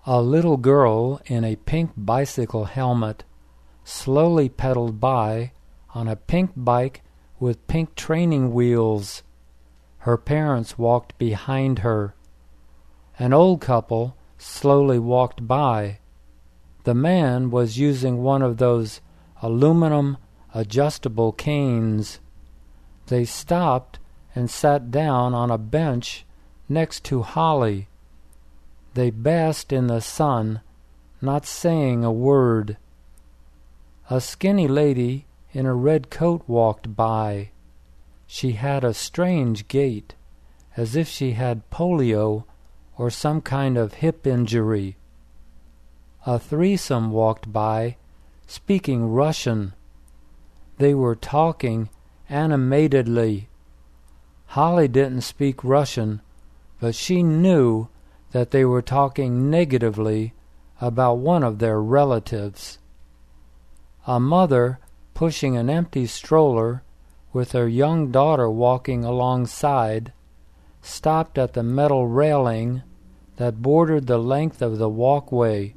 A little girl in a pink bicycle helmet slowly pedaled by on a pink bike with pink training wheels. Her parents walked behind her. An old couple slowly walked by. The man was using one of those aluminum adjustable canes. They stopped and sat down on a bench next to Holly. They basked in the sun, not saying a word. A skinny lady in a red coat walked by. She had a strange gait, as if she had polio or some kind of hip injury. A threesome walked by, speaking Russian. They were talking animatedly. Holly didn't speak Russian, but she knew that they were talking negatively about one of their relatives. A mother pushing an empty stroller with her young daughter walking alongside stopped at the metal railing that bordered the length of the walkway.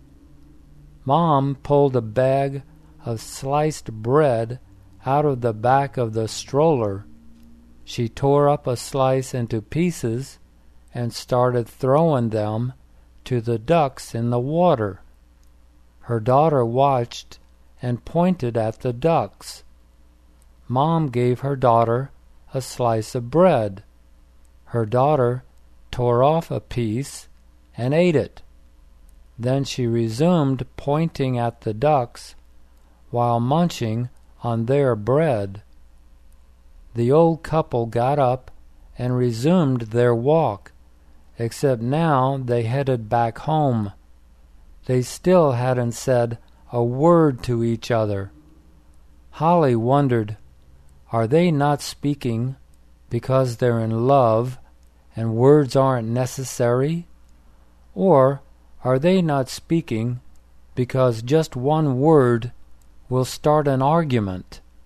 Mom pulled a bag of sliced bread out of the back of the stroller. She tore up a slice into pieces and started throwing them to the ducks in the water. Her daughter watched and pointed at the ducks. Mom gave her daughter a slice of bread. Her daughter tore off a piece and ate it. Then she resumed pointing at the ducks while munching on their bread. The old couple got up and resumed their walk, except now they headed back home. They still hadn't said a word to each other. Holly wondered, are they not speaking because they're in love and words aren't necessary? Or are they not speaking because just one word will start an argument?